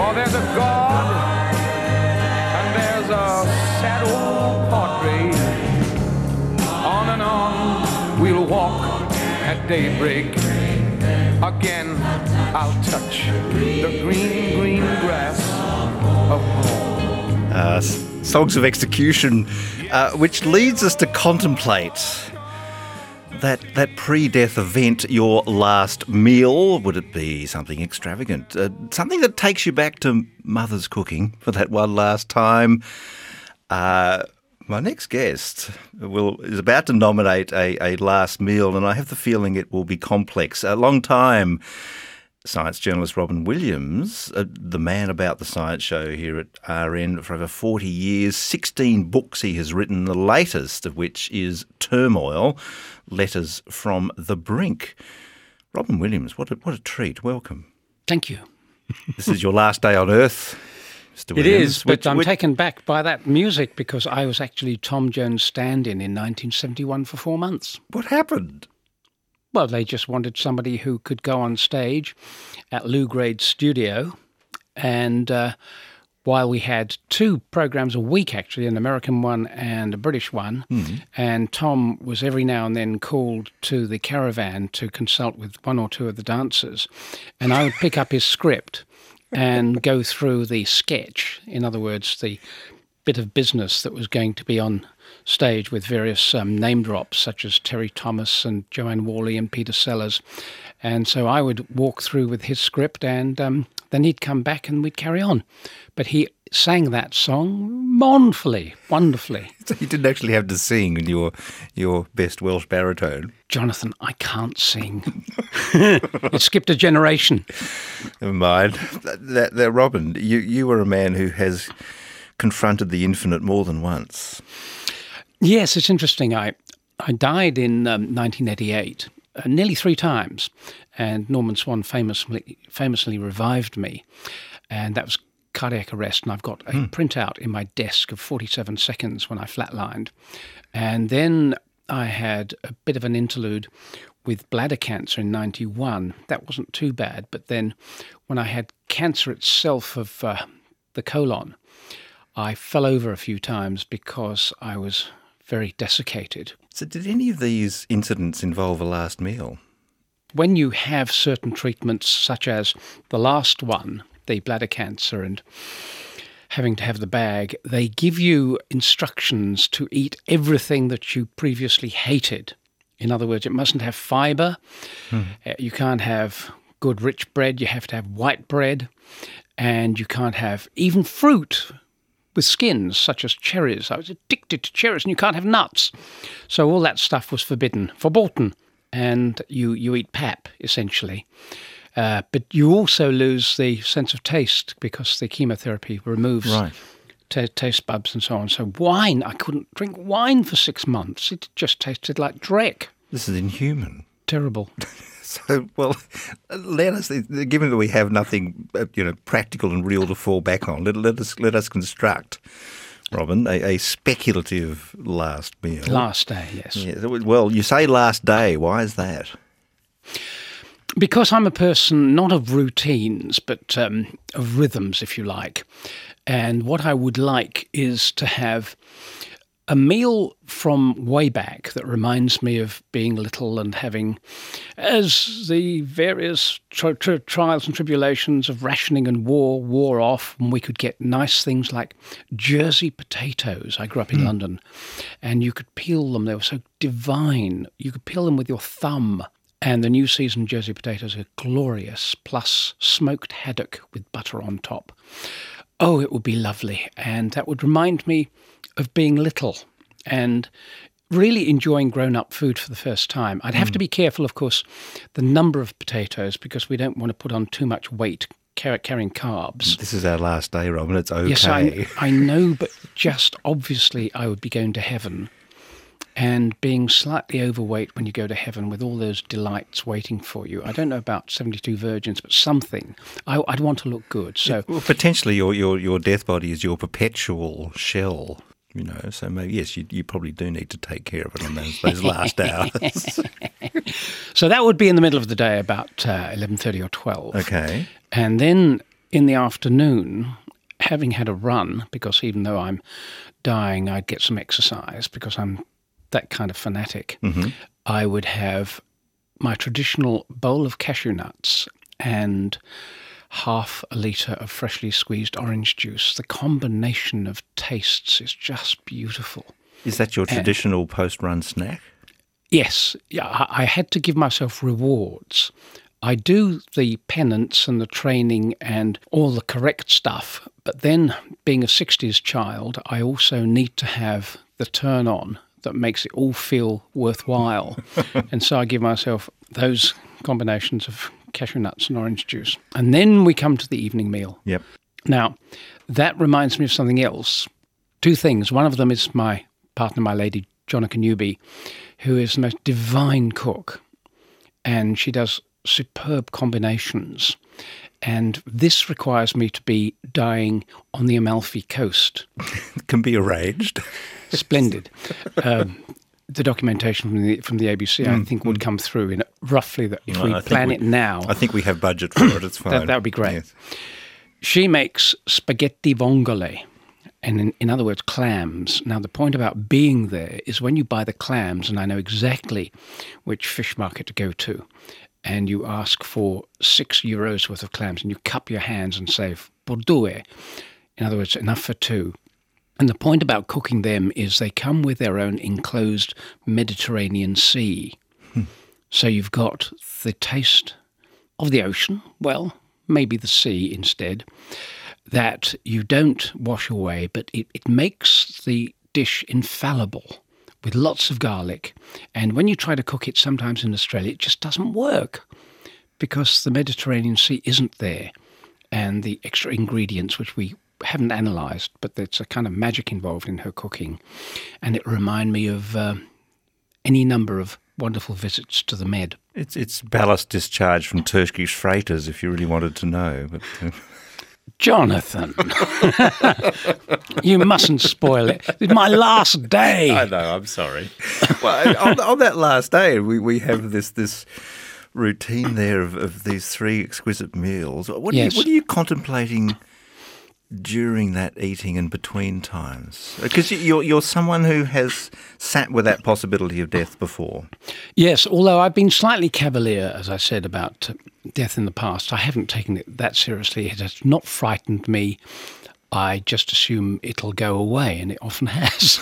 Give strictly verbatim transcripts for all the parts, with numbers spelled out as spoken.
For there's a God and there's a sad old portrait. On and on we'll walk at daybreak. Again I'll touch the green, green grass of home. Uh, Songs of Execution, uh, which leads us to contemplate that that pre-death event, your last meal. Would it be something extravagant? Uh, something that takes you back to mother's cooking for that one last time? Uh, my next guest will is about to nominate a, a last meal, and I have the feeling it will be complex. A long time science journalist Robin Williams, uh, the man about the science show here at R N for over forty years, sixteen books he has written, the latest of which is Turmoil, Letters from the Brink. Robin Williams, what a, what a treat. Welcome. Thank you. This is your last day on Earth, Mister It Williams. is, but which, I'm which... taken back by that music because I was actually Tom Jones' stand-in in nineteen seventy-one for four months. What happened? Well, they just wanted somebody who could go on stage at Lou Grade's studio, and uh, while we had two programs a week, actually, an American one and a British one, mm-hmm. and Tom was every now and then called to the caravan to consult with one or two of the dancers, and I would pick up his script and go through the sketch, in other words, the bit of business that was going to be on stage with various um, name drops such as Terry Thomas and Joanne Worley and Peter Sellers. And so I would walk through with his script and um, then he'd come back and we'd carry on. But he sang that song mournfully, wonderfully. So you didn't actually have to sing in your, your best Welsh baritone? Jonathan, I can't sing. It skipped a generation. Never mind. That, that, Robin, you, you were a man who has confronted the infinite more than once. Yes, it's interesting. I I died in um, nineteen eighty-eight, uh, nearly three times, and Norman Swan famously famously revived me, and that was cardiac arrest. And I've got a mm. printout in my desk of forty-seven seconds when I flatlined, and then I had a bit of an interlude with bladder cancer in ninety-one. That wasn't too bad, but then when I had cancer itself of uh, the colon, I fell over a few times because I was very desiccated. So did any of these incidents involve a last meal? When you have certain treatments, such as the last one, the bladder cancer and having to have the bag, they give you instructions to eat everything that you previously hated. In other words, it mustn't have fibre, hmm. you can't have good rich bread, you have to have white bread, and you can't have even fruit with skins, such as cherries. I was addicted to cherries, and you can't have nuts. So all that stuff was forbidden, verboten, and you, you eat pap, essentially. Uh, but you also lose the sense of taste because the chemotherapy removes right. t- taste buds and so on. So wine, I couldn't drink wine for six months. It just tasted like dreck. This is inhuman. Terrible. So, well, let us, given that we have nothing, you know, practical and real to fall back on, let, let us let us construct, Robin, a, a speculative last meal. Last day, yes. Yeah, well, you say last day. Why is that? Because I'm a person not of routines, but um, of rhythms, if you like. And what I would like is to have a meal from way back that reminds me of being little and having, as the various tri- tri- trials and tribulations of rationing and war wore off, and we could get nice things like Jersey potatoes. I grew up in mm. London, and you could peel them. They were so divine. You could peel them with your thumb. And the new season Jersey potatoes are glorious, plus smoked haddock with butter on top. Oh, it would be lovely. And that would remind me of being little and really enjoying grown-up food for the first time. I'd have mm. to be careful, of course, the number of potatoes because we don't want to put on too much weight car- carrying carbs. This is our last day, Robin. It's okay. Yes, I, I know, but just obviously I would be going to heaven and being slightly overweight when you go to heaven with all those delights waiting for you. I don't know about seventy-two virgins, but something. I, I'd want to look good. So well, potentially your, your, your death body is your perpetual shell, you know, so maybe, yes, you, you probably do need to take care of it on those, those last hours. So that would be in the middle of the day, about uh, eleven thirty or twelve. Okay. And then in the afternoon, having had a run, because even though I'm dying, I'd get some exercise because I'm that kind of fanatic, mm-hmm. I would have my traditional bowl of cashew nuts and half a litre of freshly squeezed orange juice. The combination of tastes is just beautiful. Is that your traditional and, post-run snack? Yes. Yeah, I, I had to give myself rewards. I do the penance and the training and all the correct stuff, but then being a sixties child, I also need to have the turn-on that makes it all feel worthwhile. And so I give myself those combinations of cashew nuts and orange juice. And then we come to the evening meal. Yep. Now, that reminds me of something else. Two things. One of them is my partner, my lady, Jonica Newby, who is the most divine cook. And she does superb combinations. And this requires me to be dying on the Amalfi Coast. It can be arranged. Splendid. Um, the documentation from the from the A B C, mm, I think, mm. would come through in roughly that if well, we I plan we, it now. I think we have budget for it. It's fine. that, that would be great. Yes. She makes spaghetti vongole, and in, in other words, clams. Now, the point about being there is when you buy the clams, and I know exactly which fish market to go to, and you ask for six euros worth of clams, and you cup your hands and say, por due. In other words, enough for two. And the point about cooking them is they come with their own enclosed Mediterranean Sea. Hmm. So you've got the taste of the ocean, well, maybe the sea instead, that you don't wash away, but it, it makes the dish infallible with lots of garlic. And when you try to cook it sometimes in Australia, it just doesn't work because the Mediterranean Sea isn't there. And the extra ingredients, which we haven't analysed, but there's a kind of magic involved in her cooking. And it reminded me of uh, any number of wonderful visits to the Med. It's it's ballast discharge from Turkish freighters, if you really wanted to know. But, uh... Jonathan, you mustn't spoil it. It's my last day. I know, I'm sorry. Well, on, on that last day, we, we have this this routine there of, of these three exquisite meals. What, yes. are you, what are you contemplating during that eating and between times? Because you're you're someone who has sat with that possibility of death before. Yes, although I've been slightly cavalier, as I said, about death in the past. I haven't taken it that seriously. It has not frightened me. I just assume it'll go away, and it often has.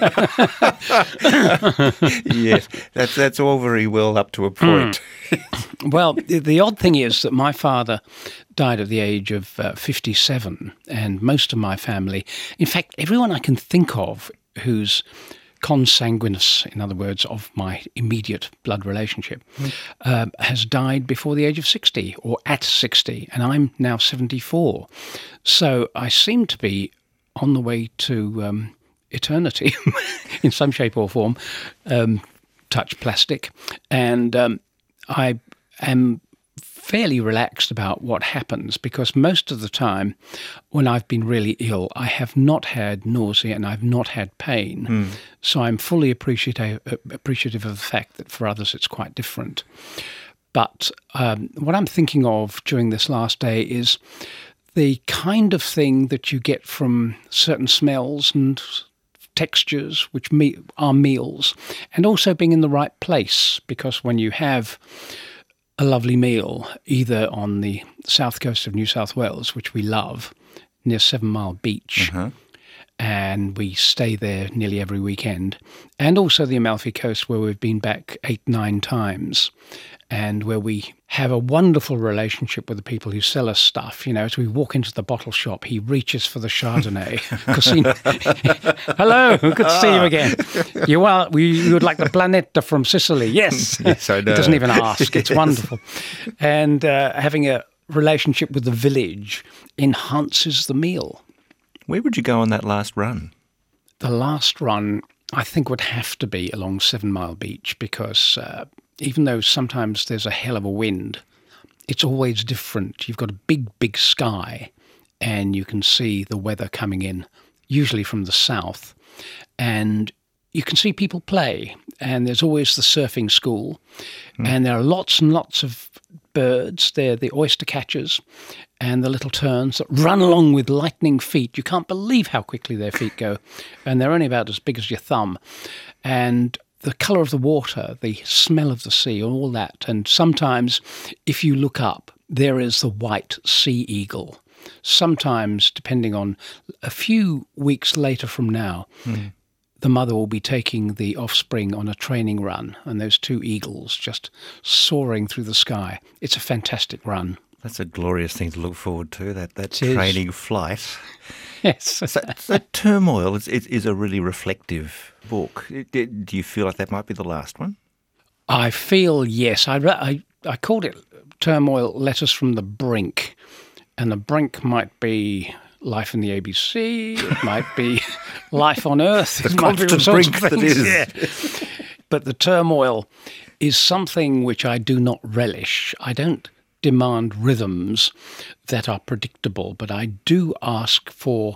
Yes, that's that's all very well up to a point. Mm. Well, the, the odd thing is that my father died at the age of uh, fifty-seven, and most of my family, in fact, everyone I can think of who's consanguineous, in other words, of my immediate blood relationship, mm. uh, has died before the age of sixty or at sixty, and I'm now seventy-four. So I seem to be on the way to um, eternity in some shape or form, um, touch plastic, and um, I am fairly relaxed about what happens because most of the time when I've been really ill, I have not had nausea and I've not had pain. Mm. So I'm fully appreciative, appreciative of the fact that for others it's quite different. But um, what I'm thinking of during this last day is the kind of thing that you get from certain smells and textures, which me- are meals, and also being in the right place, because when you have a lovely meal, either on the south coast of New South Wales, which we love, near Seven Mile Beach, uh-huh. and we stay there nearly every weekend, and also the Amalfi Coast, where we've been back eight, nine times, and where we have a wonderful relationship with the people who sell us stuff. You know, as we walk into the bottle shop, he reaches for the Chardonnay. Casino. Hello, good to see you again. You are, you would like the Planeta from Sicily. Yes. Yes, I know. He doesn't even ask. It's yes. wonderful. And uh, having a relationship with the village enhances the meal. Where would you go on that last run? The last run, I think, would have to be along Seven Mile Beach because uh, even though sometimes there's a hell of a wind, it's always different. You've got a big, big sky and you can see the weather coming in, usually from the south, and you can see people play. And there's always the surfing school, mm. and there are lots and lots of birds. They're the oyster catchers and the little terns that run along with lightning feet. You can't believe how quickly their feet go. And they're only about as big as your thumb. And the colour of the water, the smell of the sea, all that. And sometimes, if you look up, there is the white sea eagle. Sometimes, depending on a few weeks later from now, mm. the mother will be taking the offspring on a training run, and those two eagles just soaring through the sky. It's a fantastic run. That's a glorious thing to look forward to, that, that training flight. Yes. so, so Turmoil is, is, is a really reflective book. Do you feel like that might be the last one? I feel, yes. I, I, I called it Turmoil, Letters from the Brink. And the brink might be life in the A B C, it might be life on Earth. The it might constant be brink that is. Yeah. But the turmoil is something which I do not relish. I don't demand rhythms that are predictable, but I do ask for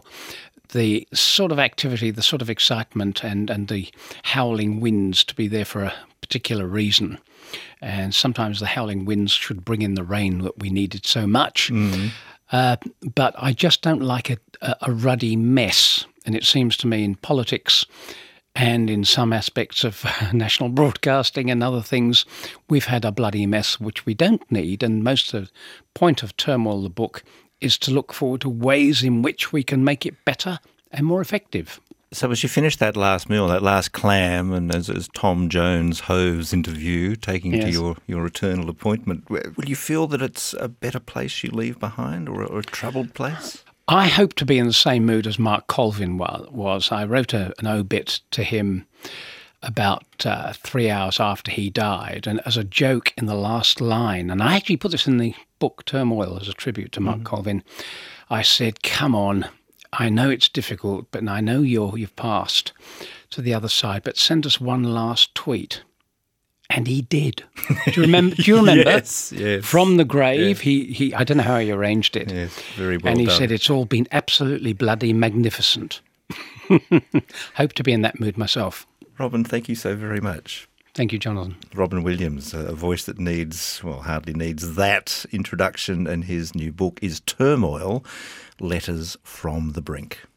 the sort of activity, the sort of excitement and, and the howling winds to be there for a particular reason. And sometimes the howling winds should bring in the rain that we needed so much. Mm. Uh, but I just don't like a, a, a ruddy mess. And it seems to me in politics and in some aspects of national broadcasting and other things, we've had a bloody mess which we don't need. And most of the point of Turmoil, the book, is to look forward to ways in which we can make it better and more effective. So as you finish that last meal, that last clam, and as, as Tom Jones hoves into view, taking yes. to your, your eternal appointment, will you feel that it's a better place you leave behind, or a, or a troubled place? I hope to be in the same mood as Mark Colvin was. I wrote a, an obit to him about uh, three hours after he died, and as a joke in the last line, and I actually put this in the book Turmoil as a tribute to Mark mm. Colvin, I said, come on, I know it's difficult, but I know you're, you've passed to the other side, but send us one last tweet. And he did. Do you remember? Do you remember? yes, yes. From the grave, yes. he, he, I don't know how he arranged it. Yes, very well And he done. said, it's all been absolutely bloody magnificent. Hope to be in that mood myself. Robin, thank you so very much. Thank you, Jonathan. Robin Williams, a voice that needs, well, hardly needs that introduction, and his new book is Turmoil, Letters from the Brink.